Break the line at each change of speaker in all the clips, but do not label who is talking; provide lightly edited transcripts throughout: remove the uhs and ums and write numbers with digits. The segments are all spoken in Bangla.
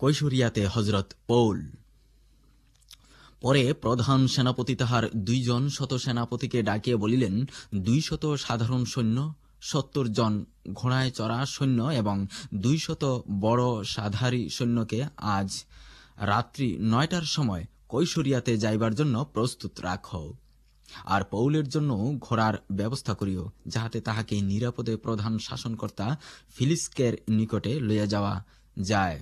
কৈশোরিয়াতে হজরত পৌল। পরে প্রধান সেনাপতি তাহার 2 শত সেনাপতিকে ডাকিয়া বলিলেন, 200 সাধারণ সৈন্য, 70 জন ঘোড়ায় চড়া সৈন্য এবং 200 বড় সাধারী সৈন্যকে আজ রাত্রি 9টার সময় কৈশোরিয়াতে যাইবার জন্য প্রস্তুত রাখ। আর পৌলের জন্য ঘোড়ার ব্যবস্থা করিও, যাহাতে তাহাকে নিরাপদে প্রধান শাসনকর্তা ফিলিস্কের নিকটে লইয়া যাওয়া যায়।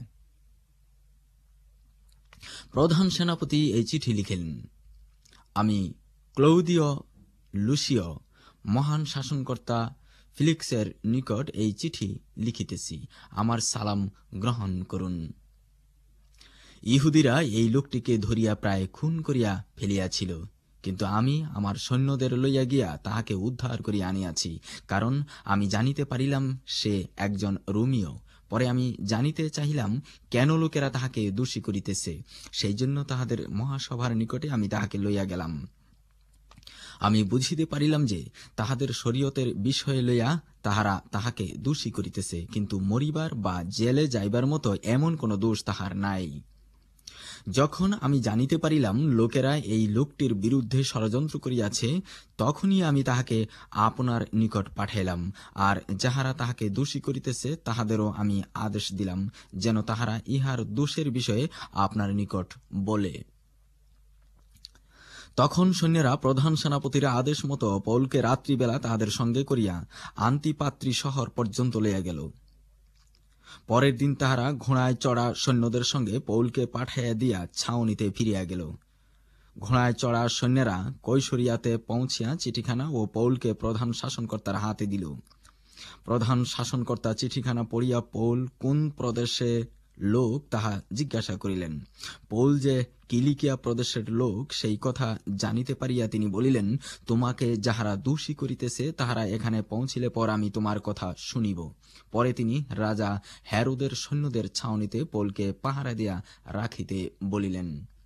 প্রধান সেনাপতি এই চিঠি লিখিলেন, আমি ক্লৌদীয় লুসিয় মহান শাসনকর্তা ফিলিক্সের নিকট এই চিঠি লিখিতেছি, আমার সালাম গ্রহণ করুন। ইহুদিরা এই লোকটিকে ধরিয়া প্রায় খুন করিয়া ফেলিয়াছিল, কিন্তু আমি আমার সৈন্যদের লইয়া গিয়া তাহাকে উদ্ধার করিয়া আনিয়াছি, কারণ আমি জানিতে পারিলাম সে একজন রোমীয়। পরে আমি জানিতে চাহিলাম কেন লোকেরা তাহাকে দোষী করিতেছে, সেই জন্য তাহাদের মহাসভার নিকটে আমি তাহাকে লইয়া গেলাম। আমি বুঝিতে পারিলাম যে তাহাদের শরীয়তের বিষয়ে লইয়া তাহারা তাহাকে দোষী করিতেছে, কিন্তু মরিবার বা জেলে যাইবার মতো এমন কোন দোষ তাহার নাই। যখন আমি জানিতে পারিলাম লোকেরা এই লোকটির বিরুদ্ধে ষড়যন্ত্র করিয়াছে, তখনই আমি তাহাকে আপনার নিকট পাঠাইলাম। আর যাহারা তাহাকে দোষী করিতেছে তাহাদেরও আমি আদেশ দিলাম, যেন তাহারা ইহার দোষের বিষয়ে আপনার নিকট বলে। তখন সৈন্যেরা প্রধান সেনাপতির আদেশ মতো পৌলকে রাত্রিবেলা তাহাদের সঙ্গে করিয়া আন্তিপাত্রি শহর পর্যন্ত লইয়া গেল। পরের দিন তাহারা ঘোড়ায় চড়া সৈন্যদের সঙ্গে পৌলকে পাঠাইয়া দিয়া ছাউনিতে ফিরিয়া গেল। ঘোড়ায় চড়া সৈন্যেরা কৈশোরিয়াতে পৌঁছিয়া চিঠিখানা ও পৌলকে প্রধান শাসনকর্তার হাতে দিল। প্রধান শাসনকর্তা চিঠিখানা পড়িয়া পৌল কোন প্রদেশে লোক তাহা জিজ্ঞাসা করিলেন। পৌল যে কিলিকিয়া প্রদেশের লোক সেই কথা জানিতে পারিয়া তিনি বলিলেন, তোমাকে যাহারা দোষী করিতেছে তাহারা এখানে পৌঁছিলে পর আমি তোমার কথা শুনিব। পরে তিনি রাজা হেরোদের সৈন্যদের ছাউনিতে পৌলকে পাহারা দিয়া রাখিতে বলিলেন।